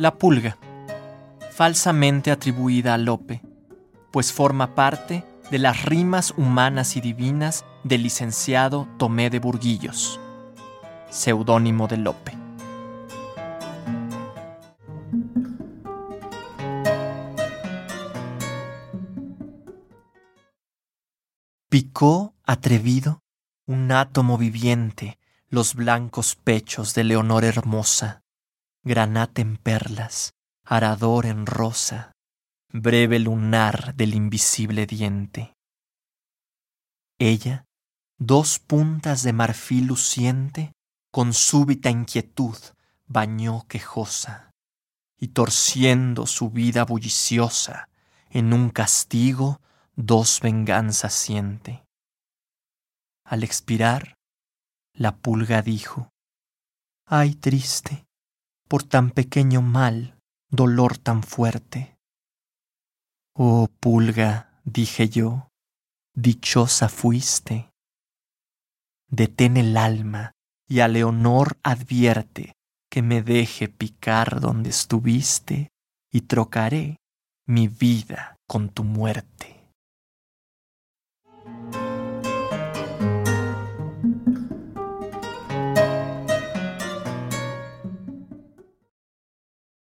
La pulga, falsamente atribuida a Lope, pues forma parte de las rimas humanas y divinas del licenciado Tomé de Burguillos, seudónimo de Lope. Picó, atrevido, un átomo viviente los blancos pechos de Leonor hermosa, granate en perlas, arador en rosa, breve lunar del invisible diente. Ella, dos puntas de marfil luciente, con súbita inquietud bañó quejosa, y torciendo su vida bulliciosa, en un castigo dos venganzas siente. Al expirar, la pulga dijo: «Ay, triste, por tan pequeño mal, dolor tan fuerte». «Oh, pulga», dije yo, «dichosa fuiste. Detén el alma y a Leonor advierte que me deje picar donde estuviste y trocaré mi vida con tu muerte».